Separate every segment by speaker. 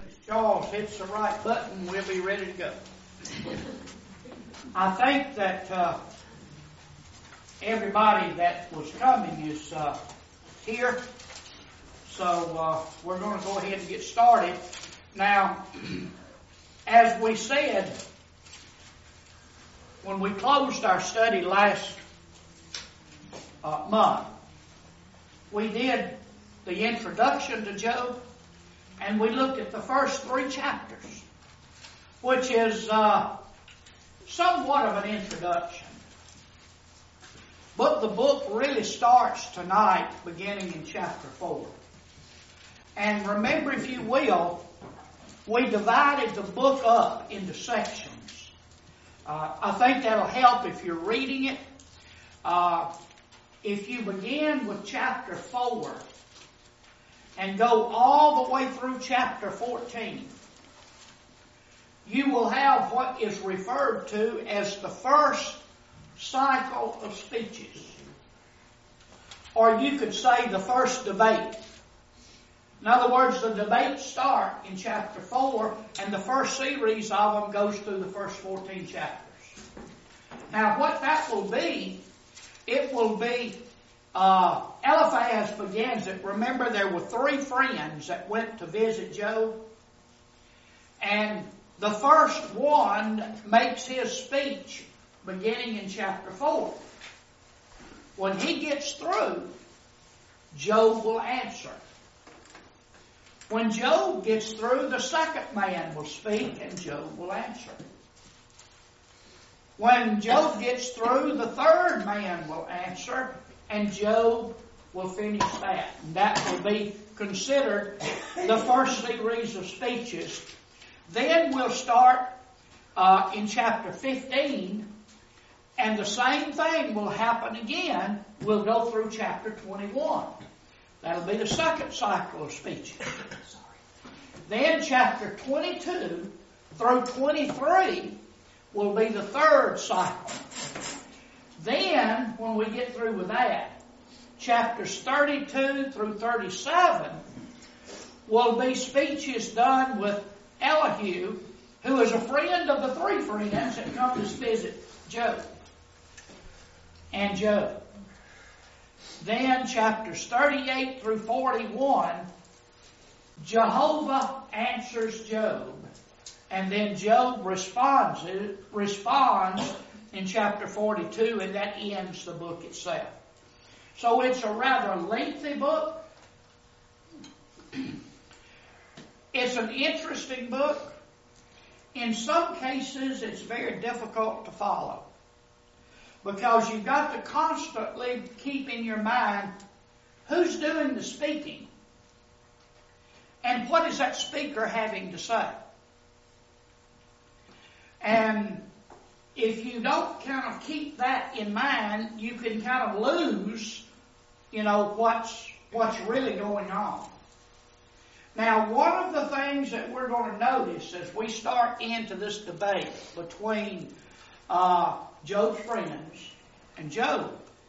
Speaker 1: Charles hits the right button, we'll be ready to go. I think that everybody that was coming is here, so we're going to go ahead and get started. Now, as we said, when we closed our study last month, we did the introduction to Job, and we looked at the first 3 chapters, which is somewhat of an introduction. But the book really starts tonight, beginning in chapter 4. And remember, if you will, we divided the book up into sections. I think that'll help if you're reading it. If you begin with chapter 4 and go all the way through chapter 14, you will have what is referred to as the first cycle of speeches. Or you could say the first debate. In other words, the debates start in chapter 4, and the first series of them goes through the first 14 chapters. Now, what that will be, it will be Eliphaz begins it. Remember, there were 3 friends that went to visit Job, and the first one makes his speech beginning in chapter 4. When he gets through, Job will answer. When Job gets through, the second man will speak and Job will answer. When Job gets through, the third man will answer and Job will finish that. And that will be considered the first series of speeches. Then we'll start in chapter 15, and the same thing will happen again. We'll go through chapter 21. That'll be the second cycle of speeches. Then chapter 22 through 23 will be the third cycle. Then, when we get through with that, chapters 32 through 37 will be speeches done with Elihu, who is a friend of the 3 friends that come to visit Job. And Job. Then chapters 38 through 41, Jehovah answers Job. And then Job responds in chapter 42, and that ends the book itself. So it's a rather lengthy book. It's an interesting book. In some cases, it's very difficult to follow, because you've got to constantly keep in your mind who's doing the speaking and what is that speaker having to say. And if you don't kind of keep that in mind, you can kind of lose, what's really going on. Now, one of the things that we're going to notice as we start into this debate between Job's friends and Job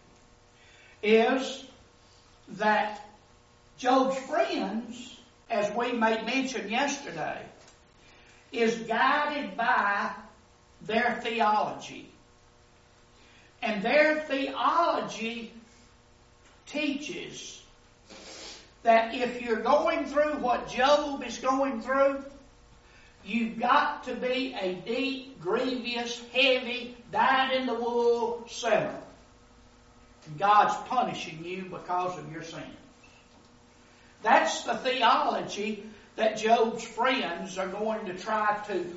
Speaker 1: is that Job's friends, as we made mention yesterday, is guided by their theology. And their theology teaches that if you're going through what Job is going through, you've got to be a deep, grievous, heavy, dyed-in-the-wool sinner. God's punishing you because of your sins. That's the theology that Job's friends are going to try to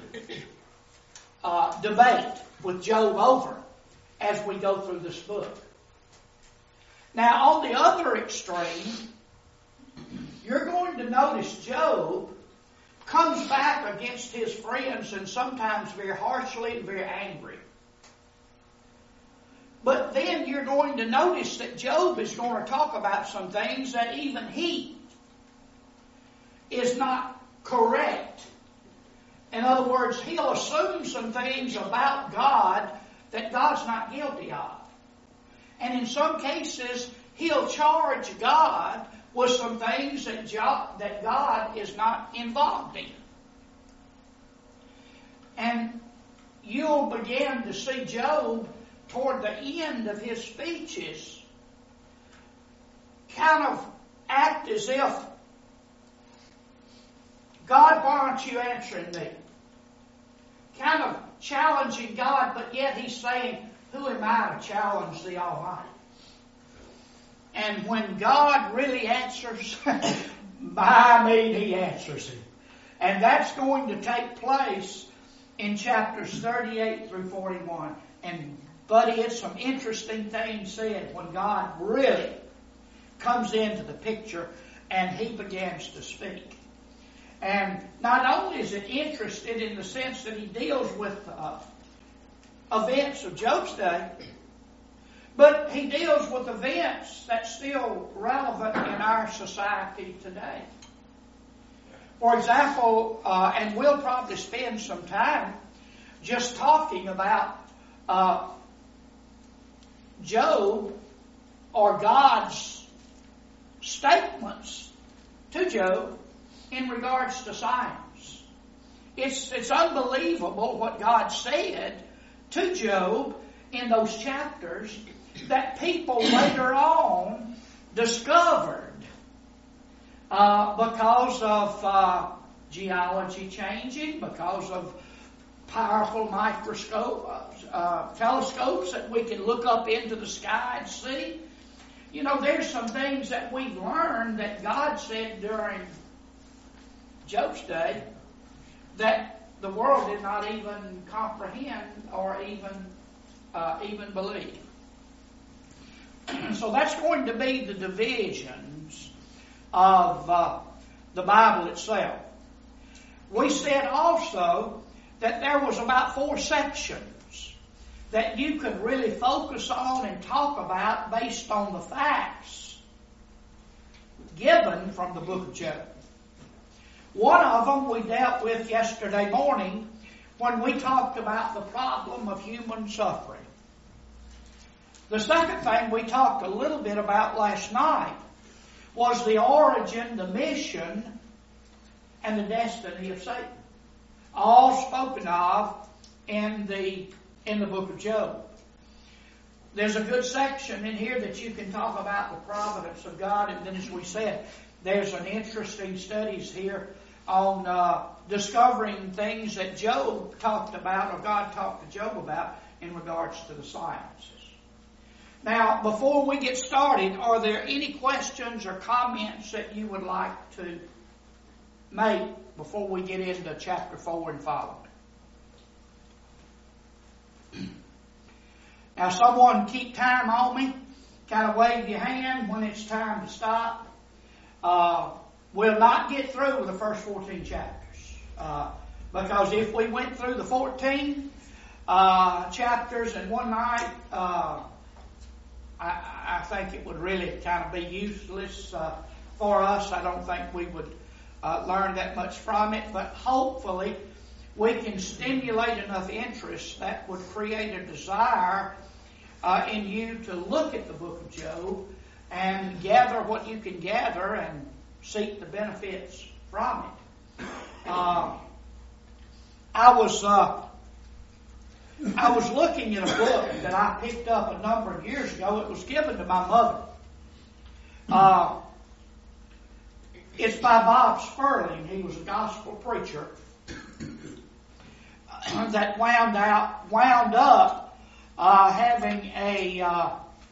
Speaker 1: debate with Job over as we go through this book. Now, on the other extreme, you're going to notice Job comes back against his friends, and sometimes very harshly and very angry. But then you're going to notice that Job is going to talk about some things that even he is not correct. In other words, he'll assume some things about God that God's not guilty of. And in some cases, he'll charge God with some things that God is not involved in. And you'll begin to see Job toward the end of his speeches kind of act as if, God, why aren't you answering me? Kind of challenging God, but yet he's saying, who am I to challenge the Almighty? And when God really answers, by me he answers him. And that's going to take place in chapters 38 through 41. And buddy, it's some interesting things said when God really comes into the picture and he begins to speak. And not only is it interested in the sense that he deals with events of Job's day, but he deals with events that's still relevant in our society today. For example, and we'll probably spend some time just talking about Job or God's statements to Job in regards to signs. It's unbelievable what God said to Job in those chapters that people later on discovered because of geology changing, because of powerful telescopes that we can look up into the sky and see. You know, there's some things that we've learned that God said during Job's day that the world did not even comprehend or even believe. So that's going to be the divisions of the Bible itself. We said also that there was about 4 sections that you could really focus on and talk about based on the facts given from the book of Job. One of them we dealt with yesterday morning when we talked about the problem of human suffering. The second thing we talked a little bit about last night was the origin, the mission, and the destiny of Satan. All spoken of in the book of Job. There's a good section in here that you can talk about the providence of God, and then as we said, there's an interesting studies here on discovering things that Job talked about, or God talked to Job about in regards to the sciences. Now, before we get started, are there any questions or comments that you would like to make before we get into chapter 4 and following? Now, someone keep time on me. Kind of wave your hand when it's time to stop. We'll not get through with the first 14 chapters. Because if we went through the 14 chapters in one night, I think it would really kind of be useless for us. I don't think we would learn that much from it. But hopefully we can stimulate enough interest that would create a desire in you to look at the book of Job and gather what you can gather and seek the benefits from it. I was looking at a book that I picked up a number of years ago. It was given to my mother. It's by Bob Sperling. He was a gospel preacher that wound up having a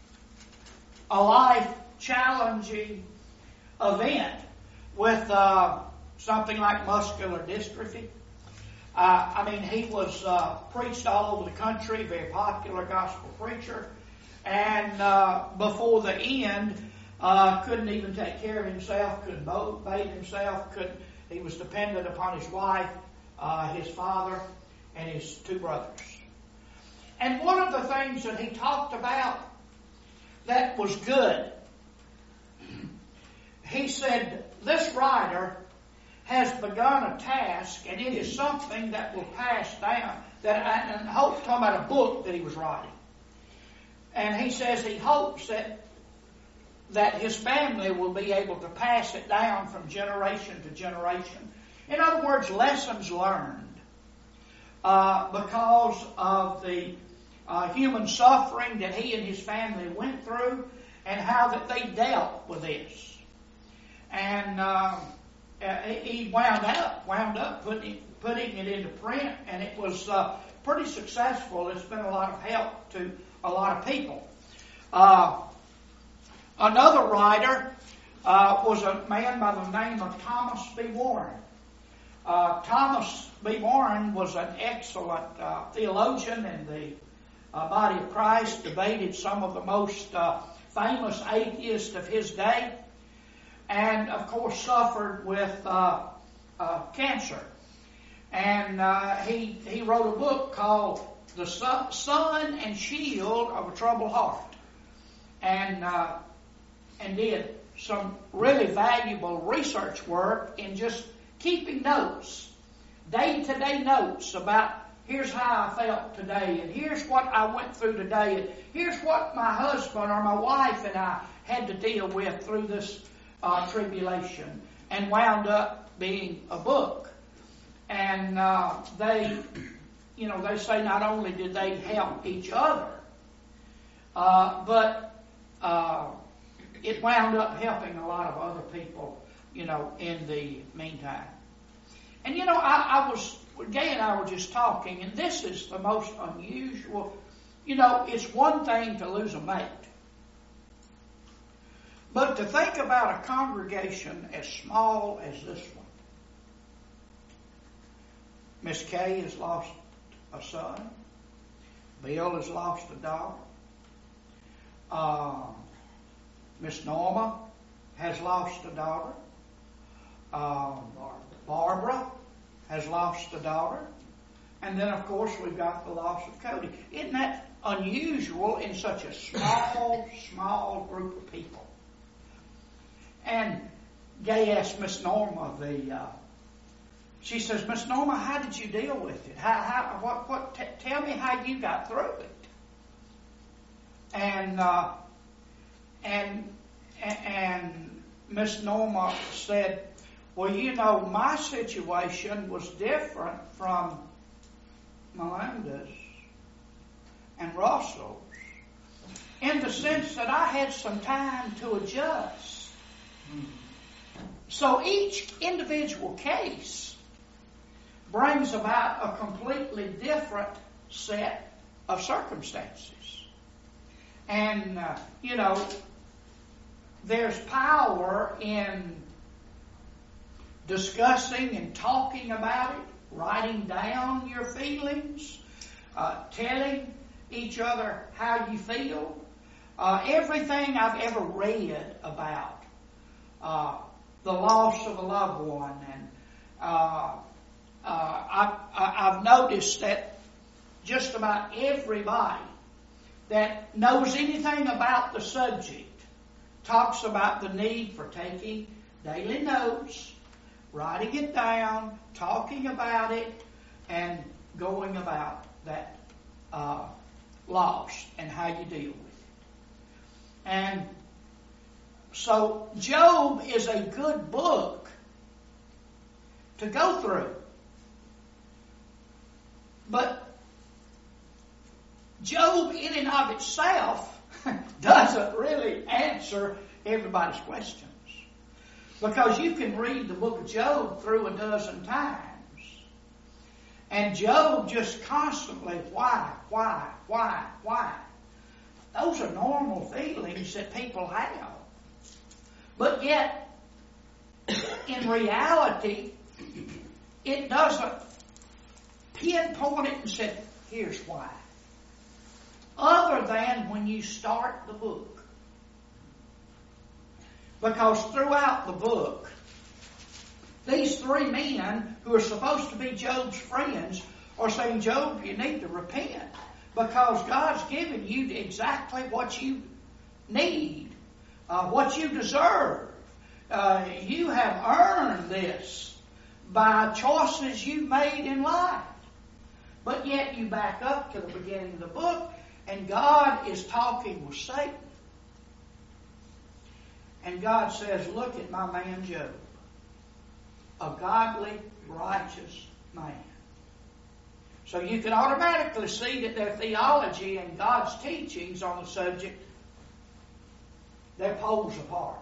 Speaker 1: life-challenging event with something like muscular dystrophy. He was preached all over the country, very popular gospel preacher, and before the end, couldn't even take care of himself, couldn't bathe himself, he was dependent upon his wife, his father, and his 2 brothers. And one of the things that he talked about that was good, he said, this writer has begun a task, and it is something that will pass down. And Hope's talking about a book that he was writing. And he says he hopes that his family will be able to pass it down from generation to generation. In other words, lessons learned because of the human suffering that he and his family went through, and how that they dealt with this. And he wound up putting it into print, and it was pretty successful. It's been a lot of help to a lot of people. Another writer was a man by the name of Thomas B. Warren. Thomas B. Warren was an excellent theologian in the body of Christ, debated some of the most famous atheists of his day, and of course suffered with cancer. And he wrote a book called The Sun and Shield of a Troubled Heart, and did some really valuable research work in just keeping notes, day-to-day notes about here's how I felt today, and here's what I went through today, and here's what my husband or my wife and I had to deal with through this tribulation, and wound up being a book. And they say not only did they help each other, but it wound up helping a lot of other people, in the meantime. And Gay and I were just talking, and this is the most unusual. It's one thing to lose a mate, but to think about a congregation as small as this one. Miss Kay has lost a son. Bill has lost a daughter. Miss Norma has lost a daughter. Barbara has lost a daughter. And then, of course, we've got the loss of Cody. Isn't that unusual in such a small group of people? And Gay asked Miss Norma, she says, Miss Norma, how did you deal with it? Tell me how you got through it. And Miss Norma said, well, my situation was different from Melinda's and Russell's, in the sense that I had some time to adjust. So each individual case brings about a completely different set of circumstances. And, there's power in discussing and talking about it, writing down your feelings, telling each other how you feel. Everything I've ever read about the loss of a loved one, and I've noticed that just about everybody that knows anything about the subject talks about the need for taking daily notes, writing it down, talking about it, and going about that loss and how you deal with it. And so Job is a good book to go through. But Job in and of itself doesn't really answer everybody's questions. Because you can read the book of Job through a dozen times, and Job just constantly, why? Those are normal feelings that people have. But yet, in reality, it doesn't pinpoint it and say, here's why. Other than when you start the book. Because throughout the book, these three men who are supposed to be Job's friends are saying, Job, you need to repent, because God's given you exactly what you need, what you deserve. You have earned this by choices you've made in life. But yet you back up to the beginning of the book, and God is talking with Satan. And God says, look at my man Job, a godly, righteous man. So you can automatically see that their theology and God's teachings on the subject, they're poles apart.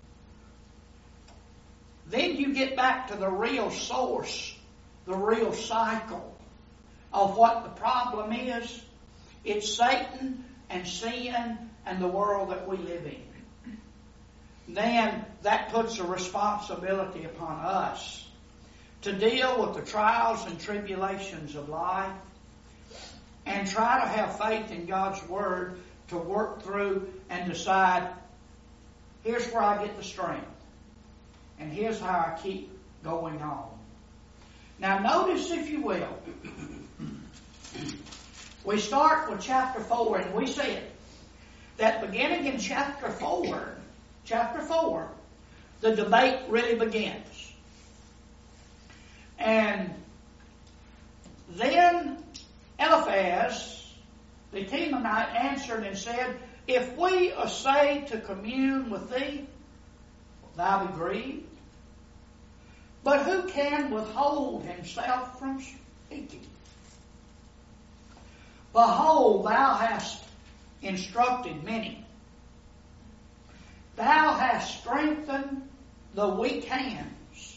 Speaker 1: Then you get back to the real source, the real cycle of what the problem is. It's Satan and sin and the world that we live in. Then that puts a responsibility upon us to deal with the trials and tribulations of life and try to have faith in God's Word to work through and decide, here's where I get the strength. And here's how I keep going on. Now notice, if you will, we start with chapter 4, and we said that beginning in chapter 4, the debate really begins. And then Eliphaz, the Temanite, answered and said, if we essay to commune with thee, wilt thou be grieved? But who can withhold himself from speaking? Behold, thou hast instructed many. Thou hast strengthened the weak hands.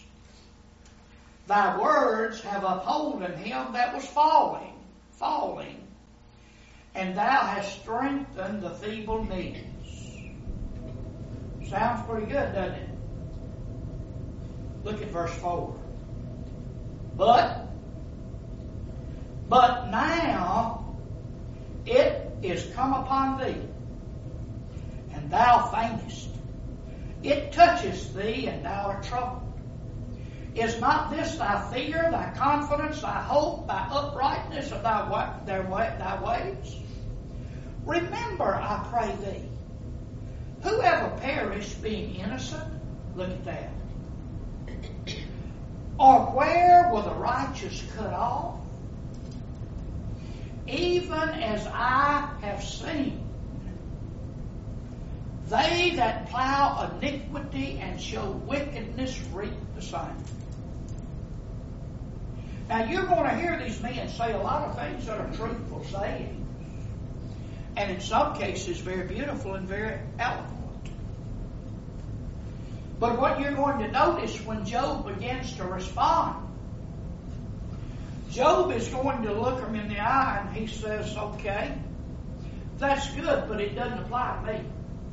Speaker 1: Thy words have upholden him that was falling, and thou hast strengthened the feeble knees. Sounds pretty good, doesn't it? Look at verse 4. But now it is come upon thee, and thou faintest. It toucheth thee, and thou art troubled. Is not this thy fear, thy confidence, thy hope, thy uprightness of thy ways? Remember, I pray thee, whoever perished being innocent, look at that. Or where were the righteous cut off? Even as I have seen, they that plow iniquity and show wickedness reap the same. Now you're going to hear these men say a lot of things that are truthful sayings. And in some cases very beautiful and very eloquent. But what you're going to notice when Job begins to respond, Job is going to look him in the eye and he says, okay, that's good, but it doesn't apply to me.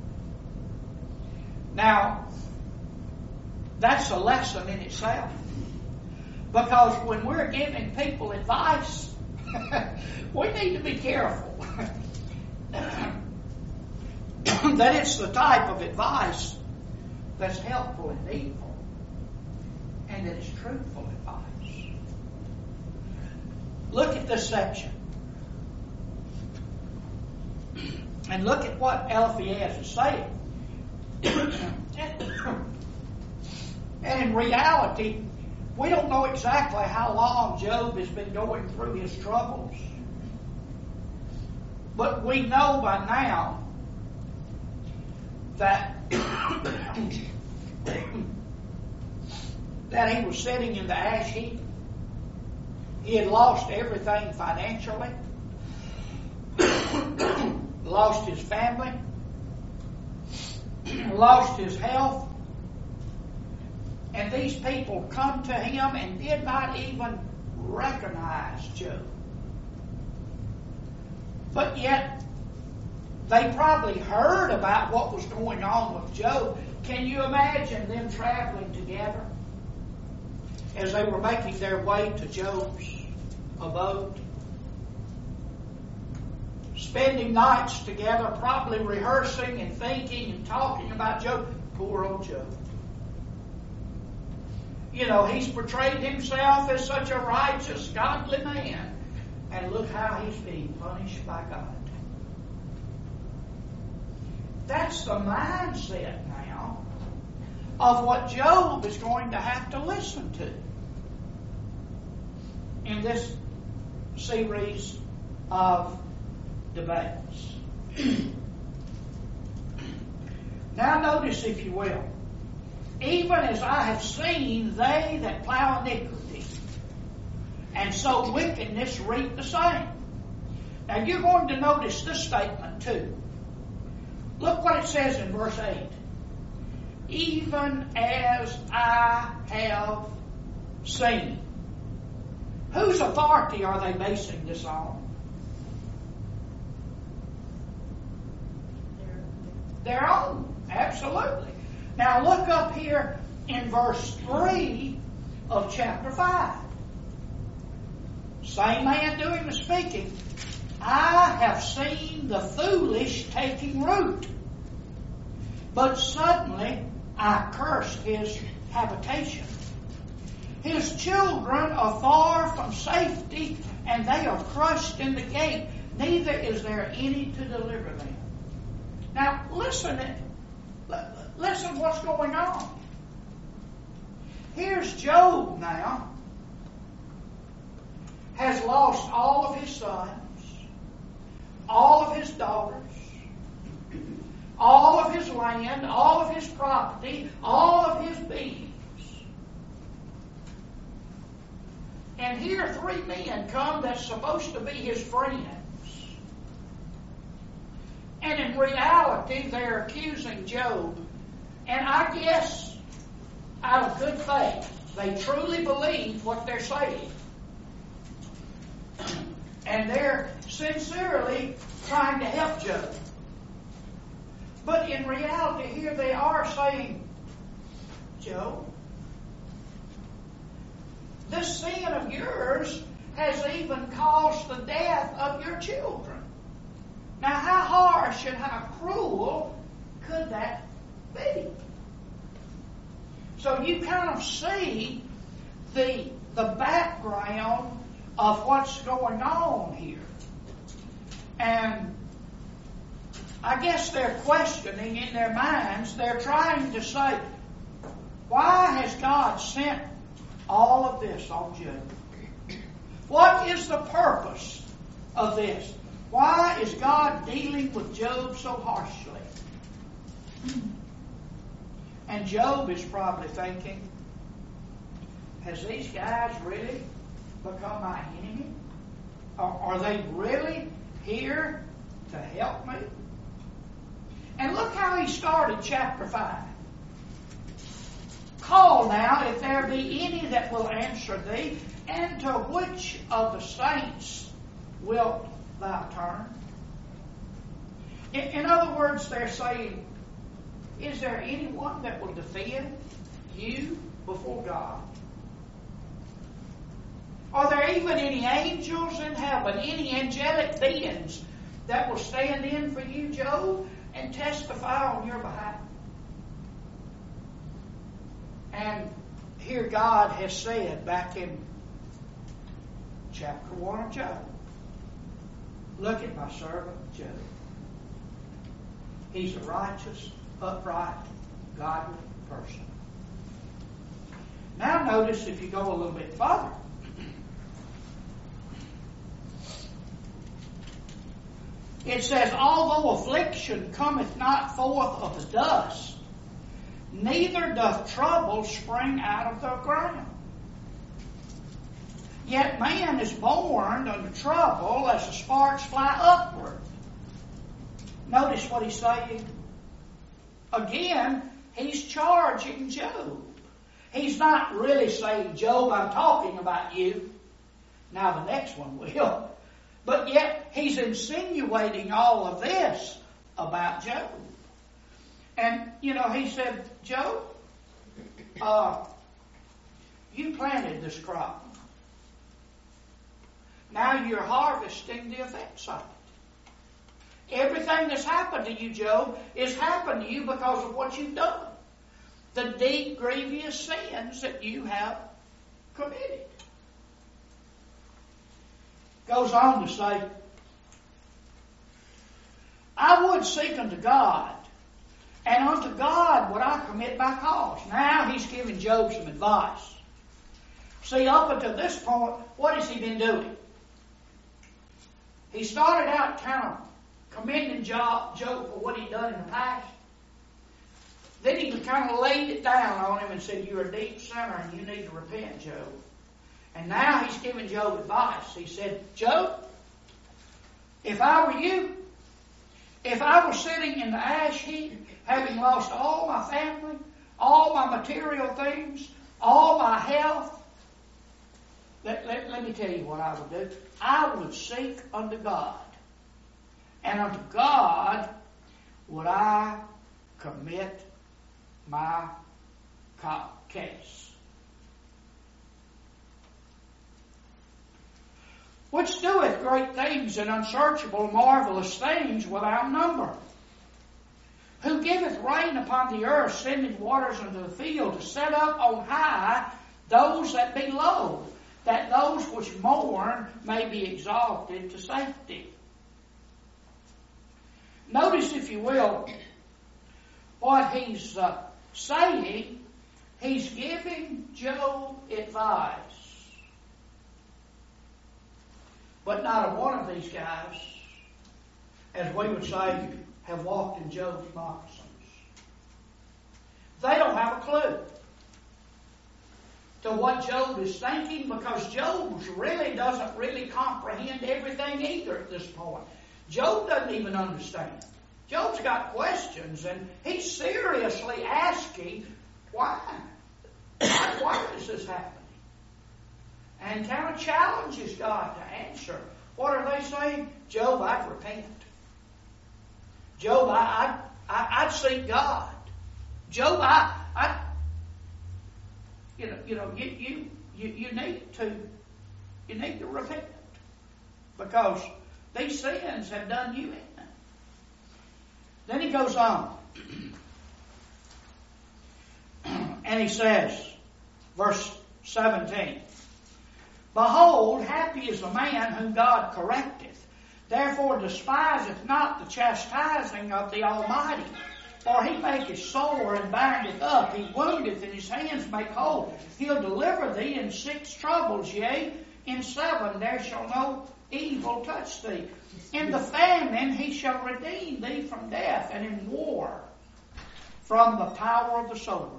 Speaker 1: Now, that's a lesson in itself. Because when we're giving people advice, we need to be careful that it's the type of advice that's helpful and needful, and that it's truthful advice. Look at this section. And look at what Eliphaz is saying. And in reality, we don't know exactly how long Job has been going through his troubles. But we know by now that that he was sitting in the ash heap. He had lost everything financially, lost his family, lost his health. And these people come to him and did not even recognize Job. But yet, they probably heard about what was going on with Job. Can you imagine them traveling together as they were making their way to Job's abode? Spending nights together, probably rehearsing and thinking and talking about Job. Poor old Job. You know, he's portrayed himself as such a righteous, godly man. And look how he's being punished by God. That's the mindset now of what Job is going to have to listen to in this series of debates. Now notice, if you will, even as I have seen they that plow iniquity and and sow wickedness, reap the same. Now you're going to notice this statement too. Look what it says in verse 8. Even as I have seen. Whose authority are they basing this on? Their own. Absolutely. Now look up here in verse 3 of chapter 5. Same man doing the speaking. I have seen the foolish taking root, but suddenly I cursed his habitation. His children are far from safety, and they are crushed in the gate. Neither is there any to deliver them. Now listen what's going on. Here's Job now, has lost all of his sons, all of his daughters, all of his land, all of his property, all of his beings. And here 3 men come that's supposed to be his friends. And in reality, they're accusing Job. And I guess, out of good faith, they truly believe what they're saying. And they're sincerely trying to help Job. But in reality, here they are saying, Job, this sin of yours has even caused the death of your children. Now, how harsh and how cruel could that be? So you kind of see the background of what's going on here. And I guess they're questioning in their minds, they're trying to say, why has God sent all of this on Job? What is the purpose of this? Why is God dealing with Job so harshly? And Job is probably thinking, has these guys really become my enemy? Are they really here to help me? And look how he started chapter 5. Call now, if there be any that will answer thee, and to which of the saints wilt thou turn? In other words, they're saying, is there anyone that will defend you before God? Are there even any angels in heaven, any angelic beings that will stand in for you, Job, and testify on your behalf? And here God has said back in chapter 1 of Job, look at my servant Job. He's a righteous, upright, godly person. Now notice if you go a little bit further. It says, although affliction cometh not forth of the dust, neither doth trouble spring out of the ground. Yet man is born unto trouble as the sparks fly upward. Notice what he's saying. Again, he's charging Job. He's not really saying, Job, I'm talking about you. Now the next one will. But yet he's insinuating all of this about Job. And, he said, Job, you planted this crop. Now you're harvesting the effects of it. Everything that's happened to you, Job, is happened to you because of what you've done. The deep, grievous sins that you have committed. Goes on to say, I would seek unto God, and unto God would I commit my cause. Now he's giving Job some advice. See, up until this point, what has he been doing? He started out kind of commending Job for what he'd done in the past. Then he kind of laid it down on him and said, you're a deep sinner and you need to repent, Job. And now he's giving Job advice. He said, Job, if I were you, if I were sitting in the ash heap, having lost all my family, all my material things, all my health, let me tell you what I would do. I would seek unto God. And unto God would I commit my case. Which doeth great things and unsearchable, marvelous things without number. Who giveth rain upon the earth, sending waters into the field, to set up on high those that be low, that those which mourn may be exalted to safety. Notice, if you will, what he's saying. He's giving Job advice. But not a one of these guys, as we would say, have walked in Job's moccasins. They don't have a clue to what Job is thinking, because Job really doesn't really comprehend everything either at this point. Job doesn't even understand. Job's got questions, and he's seriously asking, why? Why is this happening? And kind of challenges God to answer. What are they saying? Job, I'd repent. Job, I'd seek God. Job, you need to repent, because these sins have done you in. Then he goes on, and he says, verse 17, Behold, happy is the man whom God correcteth. Therefore despiseth not the chastising of the Almighty. For he maketh sore and bindeth up. He woundeth, and his hands make whole. He'll deliver thee in 6 troubles, yea, in 7 there shall no evil touch thee. In the famine he shall redeem thee from death, and in war from the power of the sword.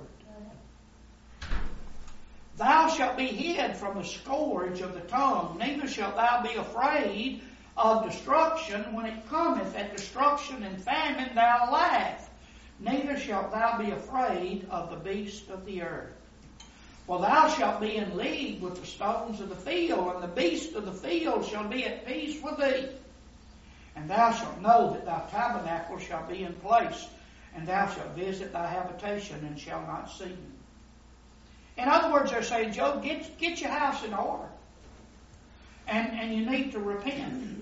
Speaker 1: Thou shalt be hid from the scourge of the tongue, neither shalt thou be afraid of destruction when it cometh. At destruction and famine thou laugh, neither shalt thou be afraid of the beast of the earth. For thou shalt be in league with the stones of the field, and the beasts of the field shall be at peace with thee. And thou shalt know that thy tabernacle shall be in place, and thou shalt visit thy habitation, and shall not see me. In other words, they're saying, Job, get your house in order. And you need to repent.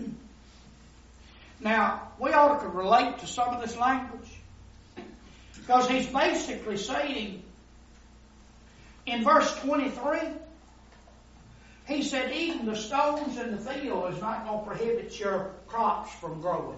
Speaker 1: Now, we ought to relate to some of this language, because he's basically saying, in verse 23, he said, even the stones in the field is not going to prohibit your crops from growing.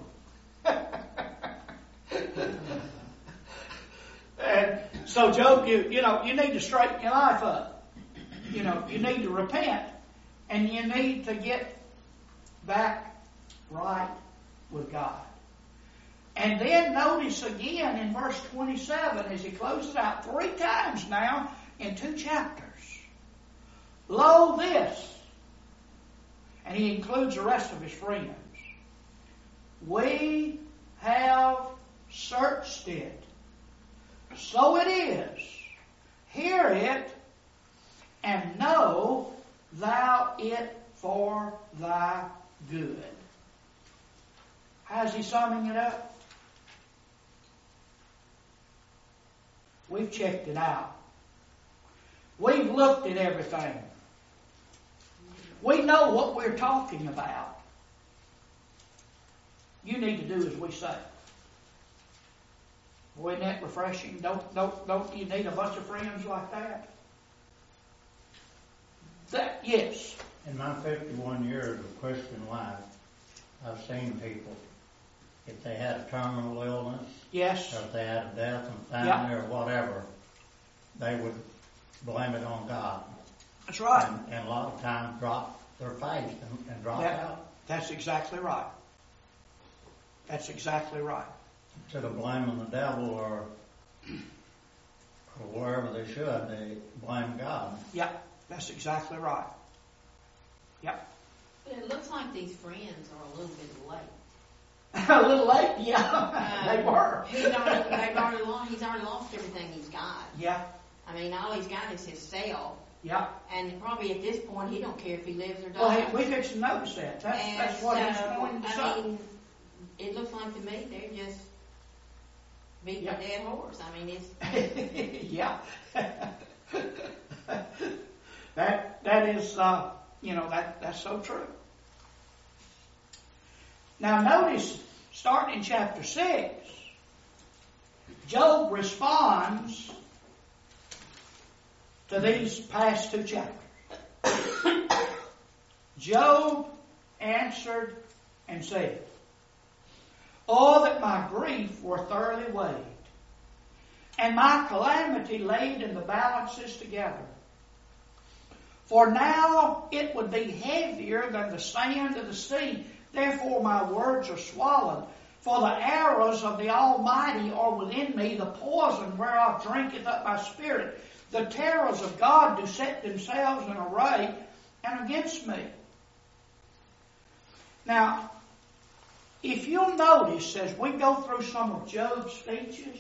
Speaker 1: And so, Job, you need to straighten your life up. You need to repent, and you need to get back right with God. And then notice again in verse 27, as he closes out 3 times now in 2 chapters. Lo, this. And he includes the rest of his friends. We have searched it. So it is. Hear it, and know thou it for thy good. How's he summing it up? We've checked it out. We've looked at everything. We know what we're talking about. You need to do as we say. Boy, isn't that refreshing? Don't you need a bunch of friends like that? Yes.
Speaker 2: In my 51 years of Christian life, I've seen people, if they had a terminal illness,
Speaker 1: yes,
Speaker 2: or if they had a death in family or whatever, they would blame it on God.
Speaker 1: That's right.
Speaker 2: And a lot of times drop their faith and drop out.
Speaker 1: That's exactly right. That's exactly right.
Speaker 2: Instead of blaming the devil or wherever they should, they blame God.
Speaker 1: Yeah. That's exactly right. Yep.
Speaker 3: But it looks like these friends are a little bit late.
Speaker 1: A little late, yeah. They were.
Speaker 3: He's already lost everything he's got.
Speaker 1: Yeah.
Speaker 3: I mean, all he's got is his cell.
Speaker 1: Yeah.
Speaker 3: And probably at this point, he don't care if he lives or dies.
Speaker 1: Well, we fix to notice that. That's what he's going to say.
Speaker 3: I mean, it looks like to me they're just beating a dead horse. I mean, it's...
Speaker 1: Yeah. that is, that's so true. Now notice, starting in chapter 6, Job responds to these past 2 chapters. Job answered and said, "Oh, that my grief were thoroughly weighed, and my calamity laid in the balances together. For now it would be heavier than the sand of the sea. Therefore my words are swallowed. For the arrows of the Almighty are within me, the poison whereof drinketh up my spirit. The terrors of God do set themselves in array and against me." Now, if you'll notice as we go through some of Job's speeches,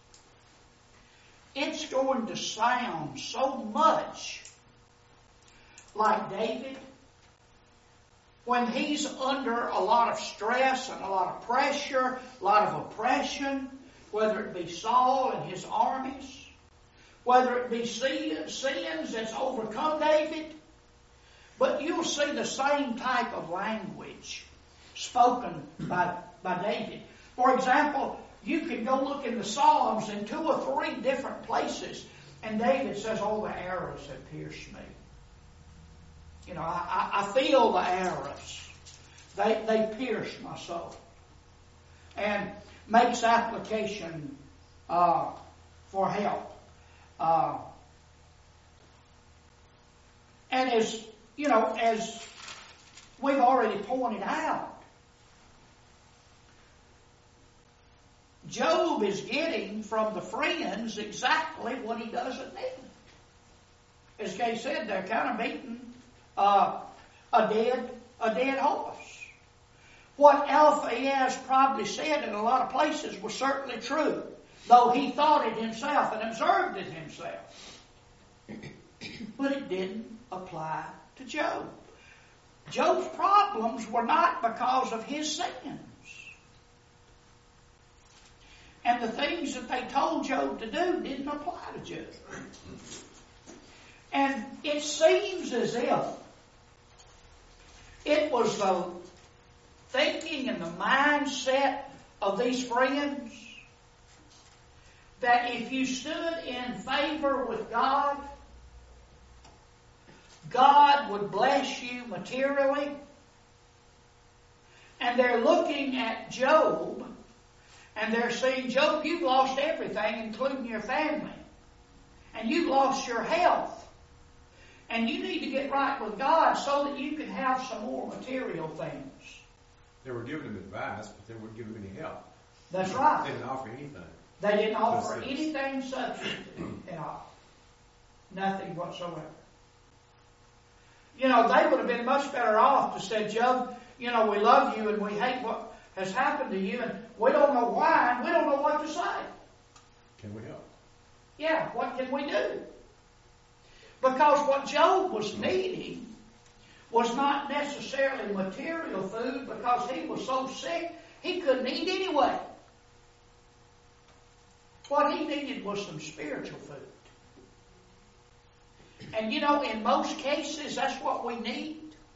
Speaker 1: it's going to sound so much like David when he's under a lot of stress and a lot of pressure, a lot of oppression, whether it be Saul and his armies, whether it be sins that's overcome David. But you'll see the same type of language spoken by David. For example, you can go look in the Psalms in 2 or 3 different places, and David says, "Oh, the arrows have pierced me. You know, I feel the arrows. They pierce my soul." And makes application for help. And as we've already pointed out, Job is getting from the friends exactly what he doesn't need. As Kay said, they're kind of beating a dead horse. What Eliphaz probably said in a lot of places was certainly true, though he thought it himself and observed it himself. But it didn't apply to Job. Job's problems were not because of his sins. And the things that they told Job to do didn't apply to Job. And it seems as if it was the thinking and the mindset of these friends that if you stood in favor with God, God would bless you materially. And they're looking at Job and they're saying, "Job, you've lost everything, including your family. And you've lost your health. And you need to get right with God so that you can have some more material things."
Speaker 4: They were giving him advice, but they wouldn't give him any help.
Speaker 1: That's right.
Speaker 4: They didn't offer anything.
Speaker 1: They didn't offer anything substantive at all. Nothing whatsoever. You know, they would have been much better off to say, "Job, you know, we love you and we hate what has happened to you and we don't know why and we don't know what to say.
Speaker 4: Can we help?"
Speaker 1: Yeah, what can we do? Because what Job was needing was not necessarily material food, because he was so sick he couldn't eat anyway. What he needed was some spiritual food. And you know, in most cases, that's what we need.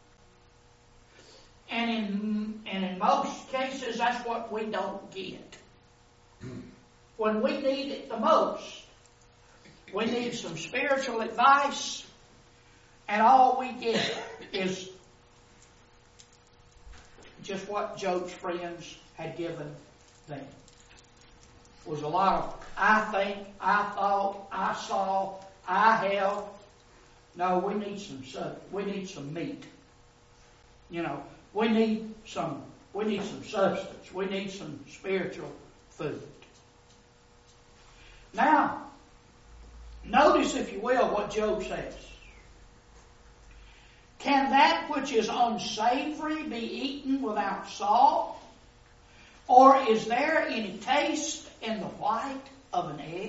Speaker 1: And in most cases, that's what we don't get. When we need it the most, we need some spiritual advice, and all we get is just what Job's friends had given them. It was a lot of, "I think, I thought, I saw, I held." No, we need some meat. You know, we need some substance. We need some spiritual food. Now, notice, if you will, what Job says. Can that which is unsavory be eaten without salt? Or is there any taste in the white of an egg?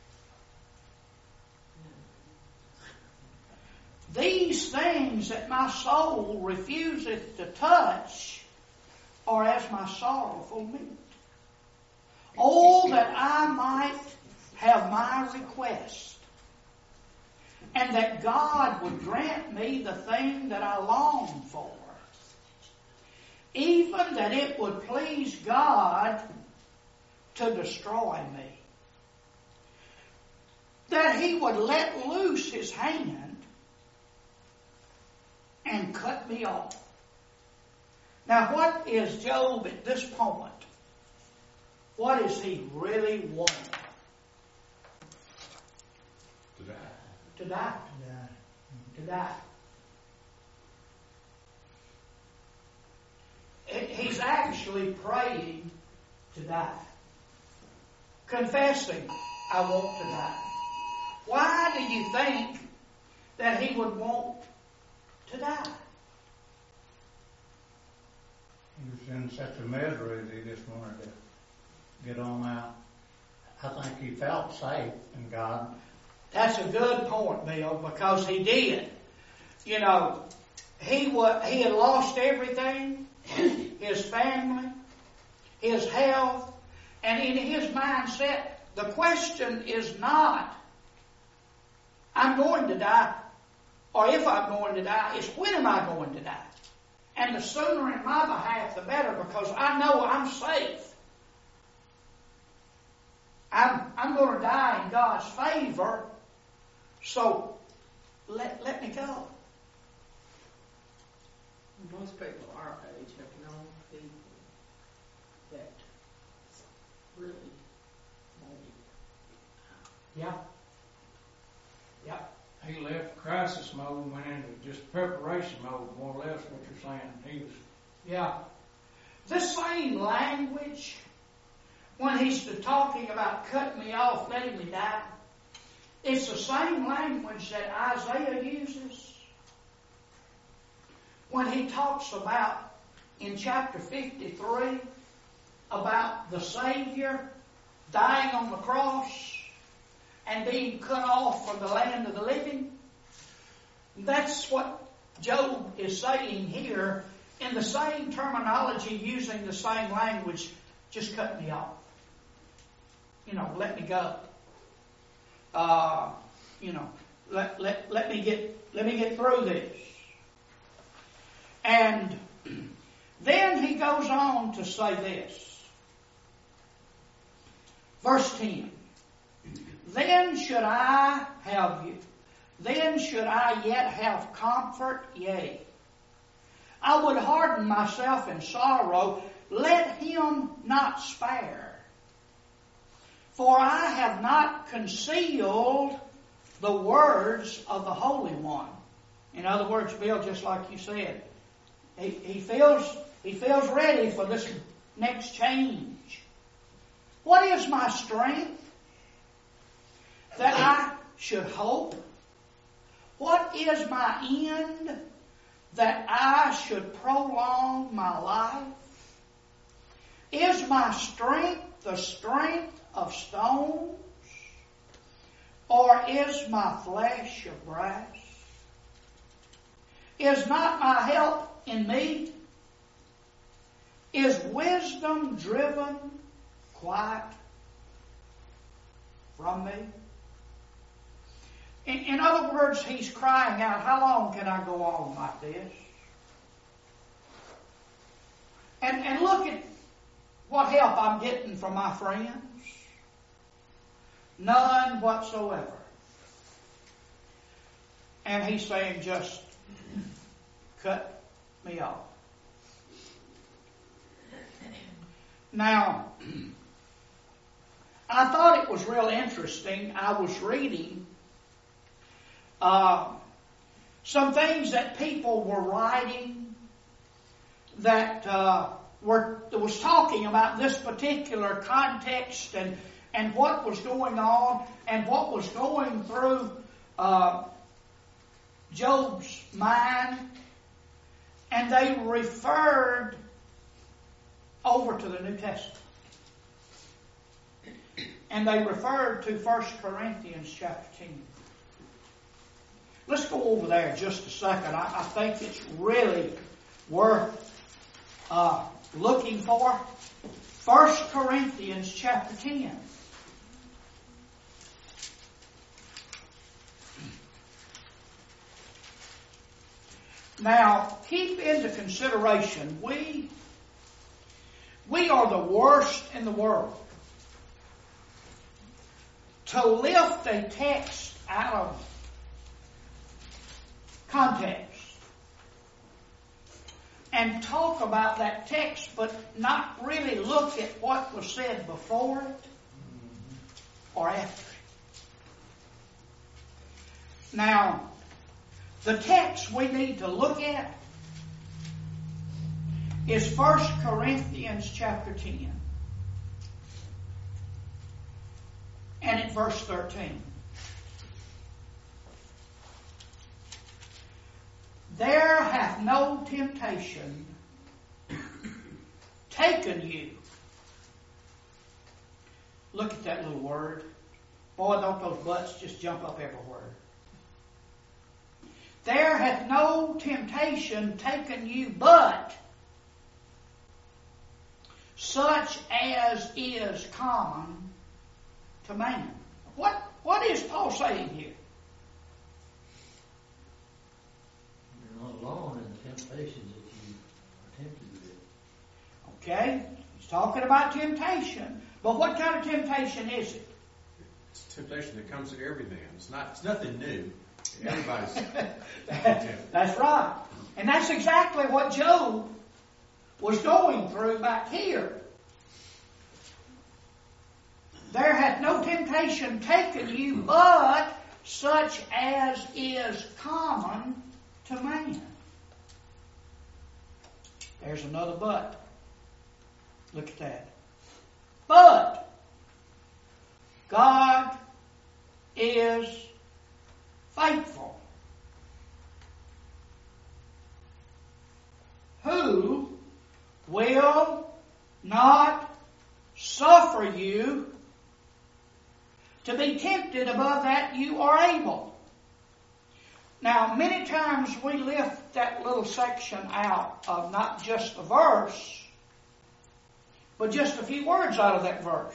Speaker 1: These things that my soul refuseth to touch are as my sorrowful meat. Oh, that I might have my request, and that God would grant me the thing that I long for, even that it would please God to destroy me, that He would let loose His hand and cut me off. Now, what is Job at this point? What is he really wanting?
Speaker 4: To die.
Speaker 1: To die. To die. He's actually praying to die. Confessing, I want to die. Why do you think that he would want to die?
Speaker 2: He was in such a misery that he just wanted to get on out. I think he felt safe in God.
Speaker 1: That's a good point, Bill, because he did. You know, he had lost everything, his family, his health, and in his mindset, the question is not, I'm going to die, or if I'm going to die, it's when am I going to die? And the sooner in my behalf, the better, because I know I'm safe. I'm going to die in God's favor, so let me go.
Speaker 5: Most people our age have known people that really wanted.
Speaker 1: Yeah. Yeah.
Speaker 6: He left crisis mode and went into just preparation mode, more or less what you're saying. He was.
Speaker 1: Yeah. This same language, when he's talking about cutting me off, letting me die, it's the same language that Isaiah uses when he talks about, in chapter 53, about the Savior dying on the cross and being cut off from the land of the living. That's what Job is saying here in the same terminology, using the same language. Just cut me off. Let me go. Let me get through this. And then he goes on to say this. Verse 10. Then should I yet have comfort? Yea. I would harden myself in sorrow. Let him not spare. For I have not concealed the words of the Holy One. In other words, Bill, just like you said, he feels ready for this next change. What is my strength? That I should hope? What is my end? That I should prolong my life? Is my strength the strength of stones? Or is my flesh of brass? Is not my help in me? Is wisdom driven quite from me? In other words, he's crying out, how long can I go on like this? And look at what help I'm getting from my friends. None whatsoever. And he's saying, just cut me off. Now, I thought it was real interesting. I was reading some things that people were writing that was talking about this particular context and what was going on and what was going through Job's mind, and they referred over to the New Testament. And they referred to 1 Corinthians chapter 10. Let's go over there just a second. I think it's really worth looking for. 1 Corinthians chapter 10. Now, keep into consideration, we are the worst in the world to lift a text out of context and talk about that text, but not really look at what was said before it or after it. Now, the text we need to look at is 1 Corinthians chapter 10 and at verse 13. There hath no temptation taken you. Look at that little word. Boy, don't those butts just jump up everywhere. There hath no temptation taken you but such as is common to man. What is Paul saying here?
Speaker 7: You're not alone in the temptations that you are tempted with.
Speaker 1: Okay, he's talking about temptation. But what kind of temptation is it?
Speaker 4: It's temptation that comes to every man. It's nothing new. Everybody's tempted.
Speaker 1: That's right. And that's exactly what Job was going through back here. There hath no temptation taken you but such as is common to man. There's another but. Look at that. But God is faithful, who will not suffer you to be tempted above that you are able. Now, many times we lift that little section out of not just the verse, but just a few words out of that verse.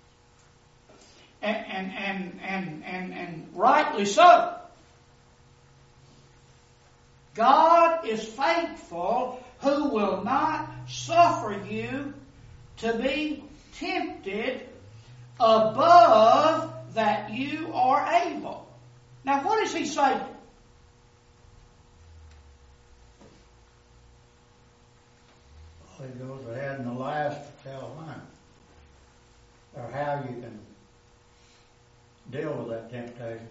Speaker 1: And rightly so. God is faithful, who will not suffer you to be tempted above that you are able. Now, what is he saying?
Speaker 2: Well, he goes ahead in the last to tell one, or how you can deal with that temptation.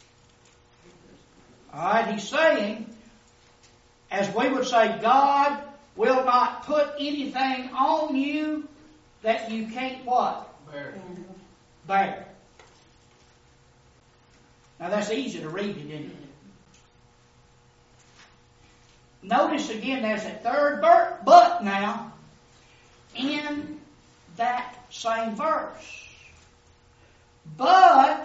Speaker 1: All right, he's saying, as we would say, God will not put anything on you that you can't what? Bear. Now that's easy to read it, isn't it? Notice again there's a third but now in that same verse. But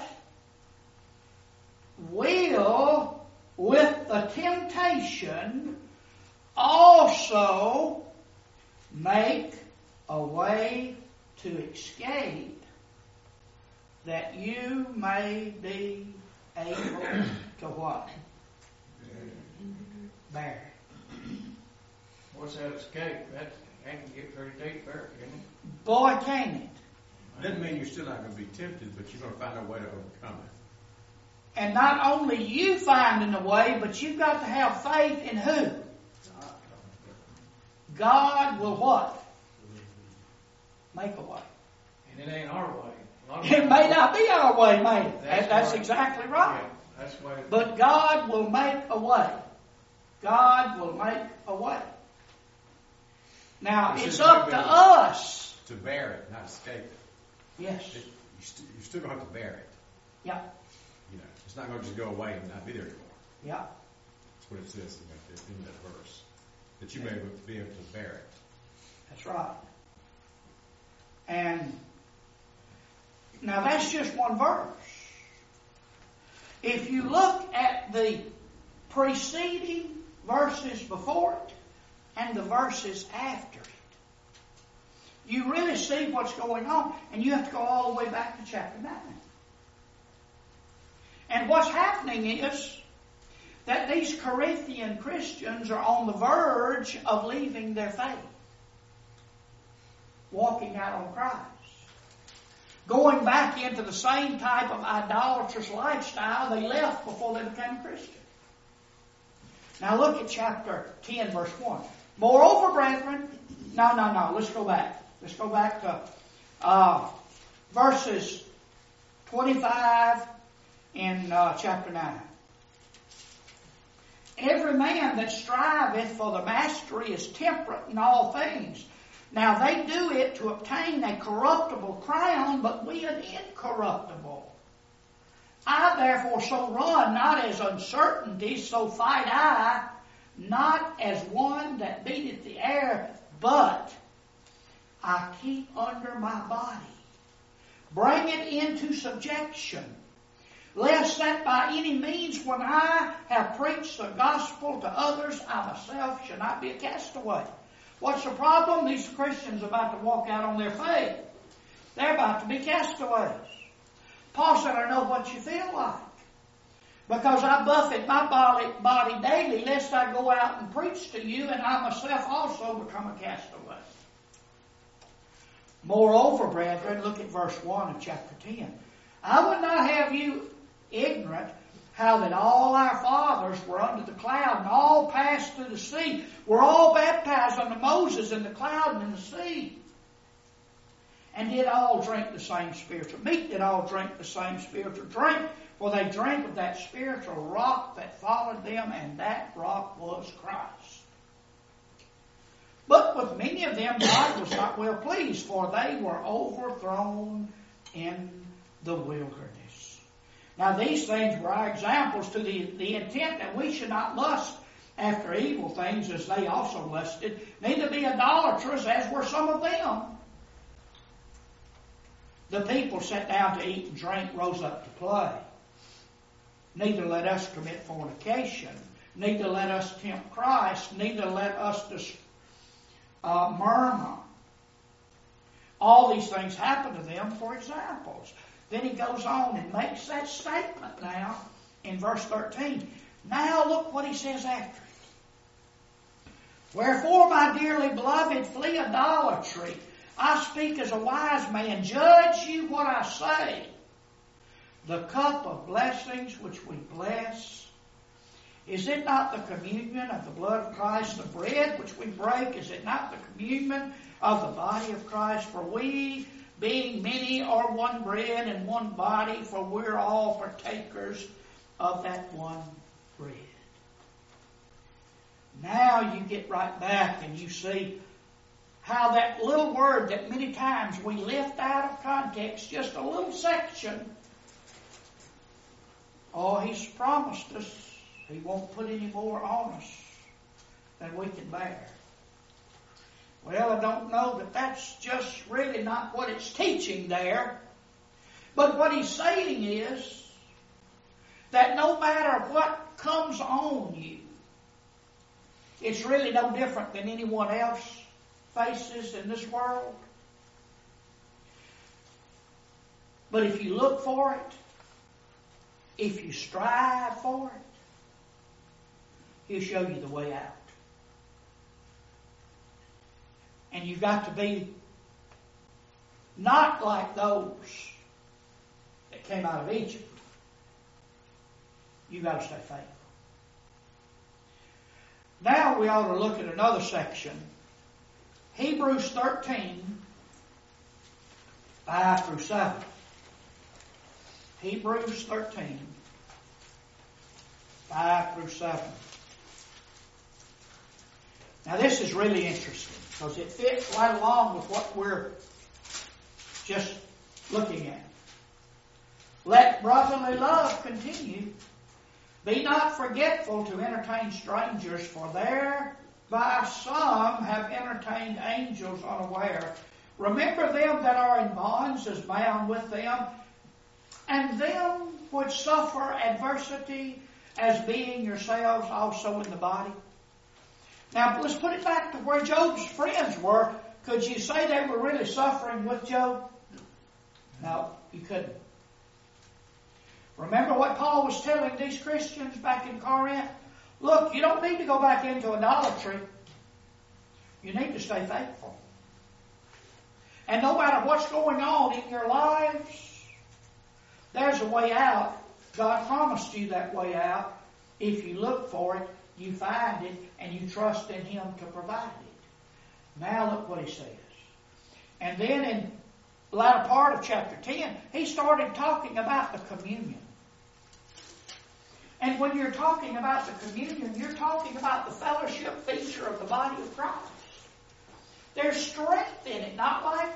Speaker 1: will with the temptation also make a way to escape, that you may be able to what? Bear.
Speaker 6: What's that escape? That can get pretty deep there, can it?
Speaker 1: Boy, can it.
Speaker 4: Doesn't mean you're still not going to be tempted, but you're going to find a way to overcome it.
Speaker 1: And not only you finding a way, but you've got to have faith in who? God will what? Make a way.
Speaker 6: And it ain't our way.
Speaker 1: It may not be our way, may it? That's
Speaker 6: right.
Speaker 1: exactly right.
Speaker 6: Yeah, that's the way.
Speaker 1: But God will make a way. God will make a way. Now, it's up to us.
Speaker 4: To bear it, not escape it.
Speaker 1: Yes.
Speaker 4: You're still going to have to bear it.
Speaker 1: Yeah.
Speaker 4: You know, it's not going to just go away and not be there anymore.
Speaker 1: Yeah.
Speaker 4: what it says in that verse. That you may be able to bear it.
Speaker 1: That's right. And now that's just one verse. If you look at the preceding verses before it and the verses after it, you really see what's going on. And you have to go all the way back to chapter 9. And what's happening is that these Corinthian Christians are on the verge of leaving their faith, walking out on Christ, going back into the same type of idolatrous lifestyle they left before they became Christian. Now look at chapter 10, verse 1. Moreover, brethren, no, let's go back. Let's go back to verses 25 in chapter 9. Every man that striveth for the mastery is temperate in all things. Now they do it to obtain a corruptible crown, but we an incorruptible. I therefore so run, not as uncertainty, so fight I, not as one that beateth the air, but I keep under my body, bring it into subjection, lest that by any means when I have preached the gospel to others, I myself should not be a castaway. What's the problem? These Christians are about to walk out on their faith. They're about to be castaways. Paul said, I know what you feel like, because I buffet my body daily, lest I go out and preach to you, and I myself also become a castaway. Moreover, brethren, look at verse 1 of chapter 10. I would not have you ignorant how that all our fathers were under the cloud and all passed through the sea, were all baptized unto Moses in the cloud and in the sea, and did all drink the same spiritual meat, did all drink the same spiritual drink, for they drank of that spiritual rock that followed them, and that rock was Christ. But with many of them God was not well pleased, for they were overthrown in the wilderness. Now these things were our examples to the intent that we should not lust after evil things as they also lusted, neither be idolaters as were some of them. The people sat down to eat and drink, rose up to play. Neither let us commit fornication, neither let us tempt Christ, neither let us murmur. All these things happen to them for examples. Then he goes on and makes that statement now in verse 13. Now look what he says after it. Wherefore, my dearly beloved, flee idolatry. I speak as a wise man. Judge you what I say. The cup of blessings which we bless, is it not the communion of the blood of Christ? The bread which we break, is it not the communion of the body of Christ? For we, being many, are one bread and one body, for we're all partakers of that one bread. Now you get right back and you see how that little word that many times we lift out of context, just a little section. Oh, He's promised us He won't put any more on us than we can bear. Well, I don't know that that's just really not what it's teaching there. But what He's saying is that no matter what comes on you, it's really no different than anyone else faces in this world. But if you look for it, if you strive for it, He'll show you the way out. And you've got to be not like those that came out of Egypt. You've got to stay faithful. Now we ought to look at another section. Hebrews 13, 5 through 7. Hebrews 13, 5 through 7. Now this is really interesting because it fits right along with what we're just looking at. Let brotherly love continue. Be not forgetful to entertain strangers, for thereby some have entertained angels unaware. Remember them that are in bonds as bound with them, and them which suffer adversity as being yourselves also in the body. Now let's put it back to where Job's friends were. Could you say they were really suffering with Job? No, you couldn't. Remember what Paul was telling these Christians back in Corinth? Look, you don't need to go back into idolatry. You need to stay faithful. And no matter what's going on in your lives, there's a way out. God promised you that way out. If you look for it, you find it, and you trust in Him to provide it. Now look what He says. And then in the latter part of chapter 10, He started talking about the communion. And when you're talking about the communion, you're talking about the fellowship feature of the body of Christ. There's strength in it, not like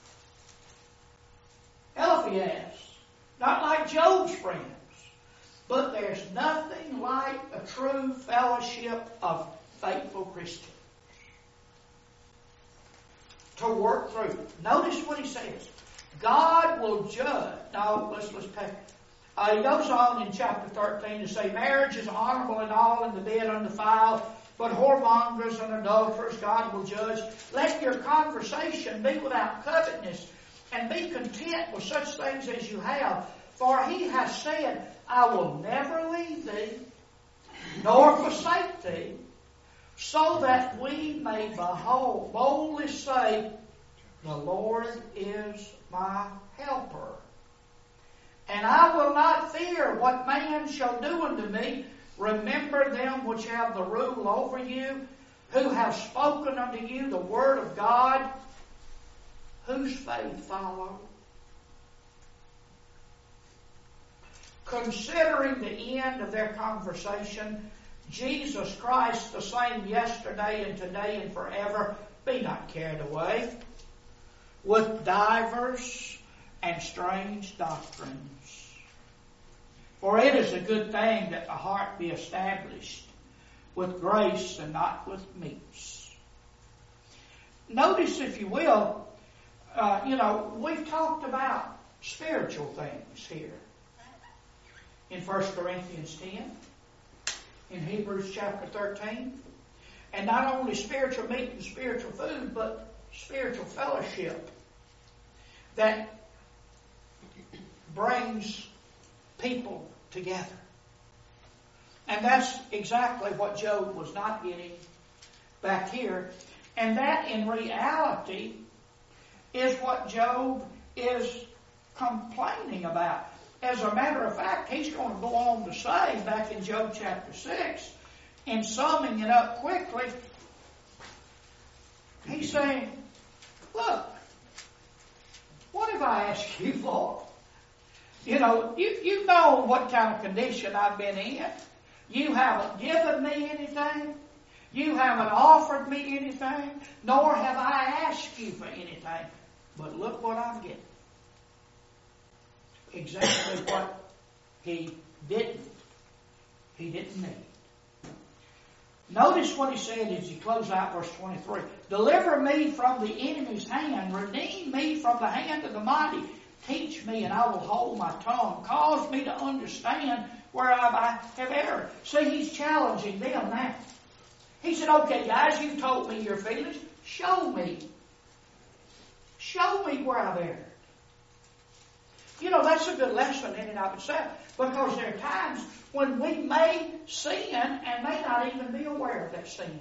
Speaker 1: Eliphaz, not like Job's friends. But there's nothing like a true fellowship of faithful Christians to work through. Notice what he says. God will judge. Now, let's pick. He goes on in chapter 13 to say, marriage is honorable in all, and the dead undefiled, but whoremongers and adulterers God will judge. Let your conversation be without covetousness, and be content with such things as you have. For He has said, I will never leave thee, nor forsake thee, so that we may boldly say, the Lord is my helper. And I will not fear what man shall do unto me. Remember them which have the rule over you, who have spoken unto you the word of God, whose faith follow. Considering the end of their conversation, Jesus Christ the same yesterday and today and forever, be not carried away with divers and strange doctrines. For it is a good thing that the heart be established with grace and not with meats. Notice, if you will, we've talked about spiritual things here. In 1 Corinthians 10, in Hebrews chapter 13, and not only spiritual meat and spiritual food, but spiritual fellowship that brings people together. And that's exactly what Job was not getting back here. And that, in reality, is what Job is complaining about. As a matter of fact, he's going to go on to say, back in Job chapter 6, in summing it up quickly, he's saying, look, what have I asked you for? You know what kind of condition I've been in. You haven't given me anything. You haven't offered me anything. Nor have I asked you for anything. But look what I'm getting. Exactly what he didn't need. Notice what he said as he closed out verse 23. Deliver me from the enemy's hand. Redeem me from the hand of the mighty. Teach me and I will hold my tongue. Cause me to understand where I have erred. See, he's challenging them now. He said, okay guys, you've told me your feelings. Show me. Show me where I've erred. That's a good lesson in and of itself. Because there are times when we may sin and may not even be aware of that sin.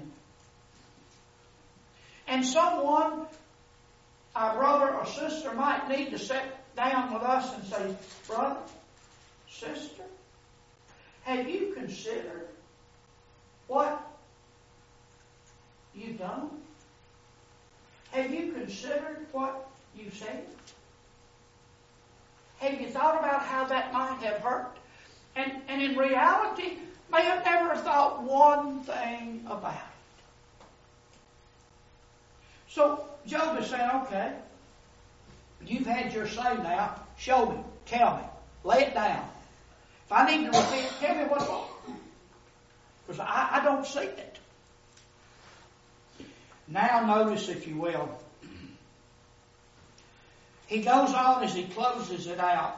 Speaker 1: And someone, our brother or sister, might need to sit down with us and say, brother, sister, have you considered what you've done? Have you considered what you said? Have you thought about how that might have hurt? And in reality, may have never thought one thing about it. So Job is saying, okay, you've had your say now. Show me. Tell me. Lay it down. If I need to repent, tell me what's wrong. Because I don't see it. Now notice, if you will, he goes on as he closes it out.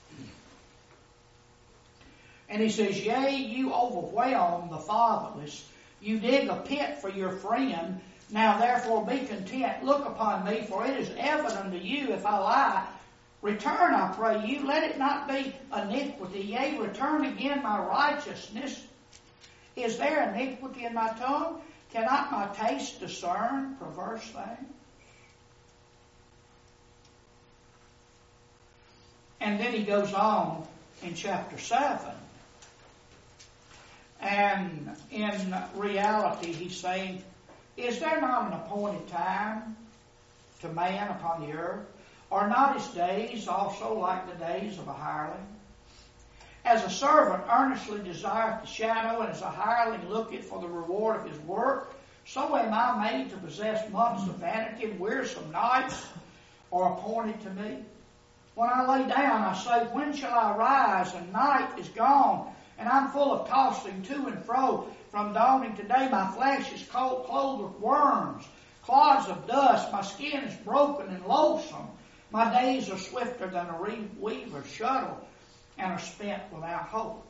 Speaker 1: And he says, yea, you overwhelm the fatherless. You dig a pit for your friend. Now therefore be content. Look upon me, for it is evident unto you if I lie. Return, I pray you. Let it not be iniquity. Yea, return again my righteousness. Is there iniquity in my tongue? Cannot my taste discern perverse things? And then he goes on in chapter 7. And in reality, he's saying, is there not an appointed time to man upon the earth? Are not his days also like the days of a hireling? As a servant earnestly desireth the shadow, and as a hireling looketh for the reward of his work, so am I made to possess months of vanity, and wearisome nights are appointed to me. When I lay down, I say, when shall I rise? And night is gone, and I'm full of tossing to and fro. From dawning today, my flesh is clothed with worms, clods of dust. My skin is broken and loathsome. My days are swifter than a weaver's shuttle, and are spent without hope.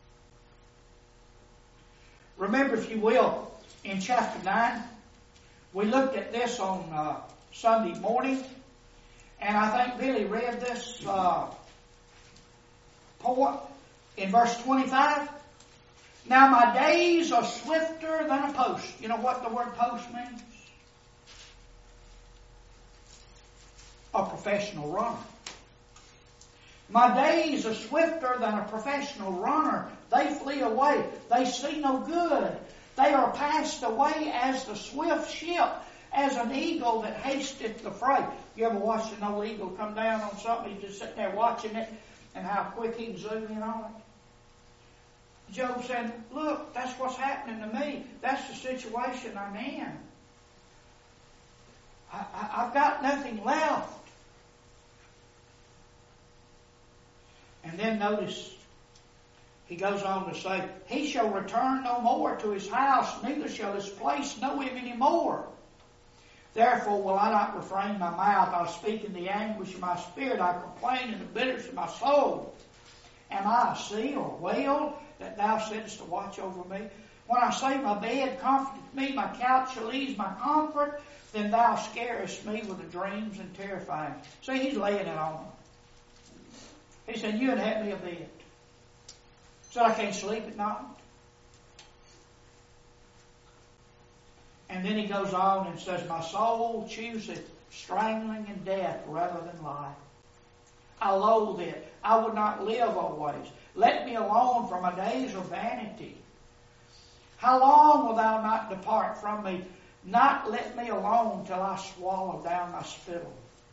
Speaker 1: Remember, if you will, in chapter 9, we looked at this on Sunday morning, and I think Billy read this point in verse 25. Now my days are swifter than a post. You know what the word post means? A professional runner. My days are swifter than a professional runner. They flee away. They see no good. They are passed away as the swift ship, as an eagle that hasteth the fray. You ever watched an old eagle come down on something? You just sit there watching it, and how quick he can zoom in on it. Job said, look, that's what's happening to me. That's the situation I'm in. I've got nothing left. And then notice, he goes on to say, he shall return no more to his house, neither shall his place know him any more. Therefore will I not refrain my mouth. I speak in the anguish of my spirit. I complain in the bitterness of my soul. Am I a sea or a whale that thou sittest to watch over me? When I say my bed comforteth me, my couch shall ease my comfort, then thou scarest me with the dreams and terrifying. See, he's laying it on him. He said, you had me a bed. So I can't sleep at night. And then he goes on and says, my soul chooseth strangling and death rather than life. I loathe it. I would not live always. Let me alone, for my days are vanity. How long will thou not depart from me? Not let me alone till I swallow down my spittle.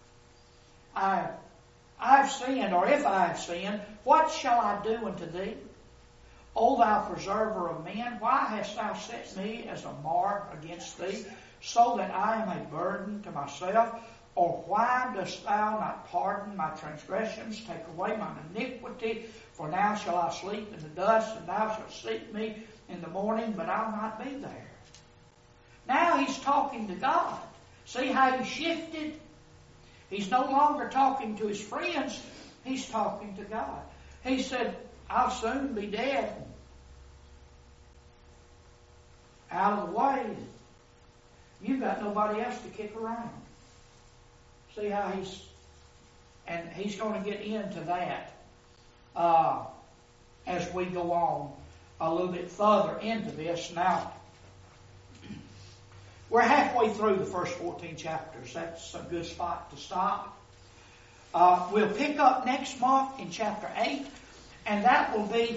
Speaker 1: I've sinned, or if I have sinned, what shall I do unto thee? O thou preserver of men, why hast thou set me as a mark against thee, so that I am a burden to myself? Or why dost thou not pardon my transgressions, take away my iniquity? For now shall I sleep in the dust, and thou shalt seek me in the morning, but I'll not be there. Now he's talking to God. See how he shifted? He's no longer talking to his friends. He's talking to God. He said, I'll soon be dead. Out of the way. You've got nobody else to kick around. See how he's going to get into that as we go on a little bit further into this. Now, we're halfway through the first 14 chapters. That's a good spot to stop. We'll pick up next month in chapter 8, and that will be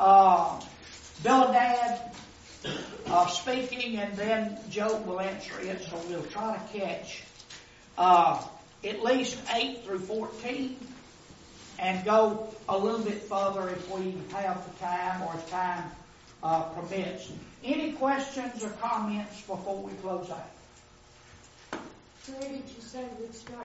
Speaker 1: Bildad speaking, and then Job will answer it. So we'll try to catch at least 8 through 14 and go a little bit further if we have the time or if time permits. Any questions or comments before we close out?
Speaker 8: Where did you say we'd start?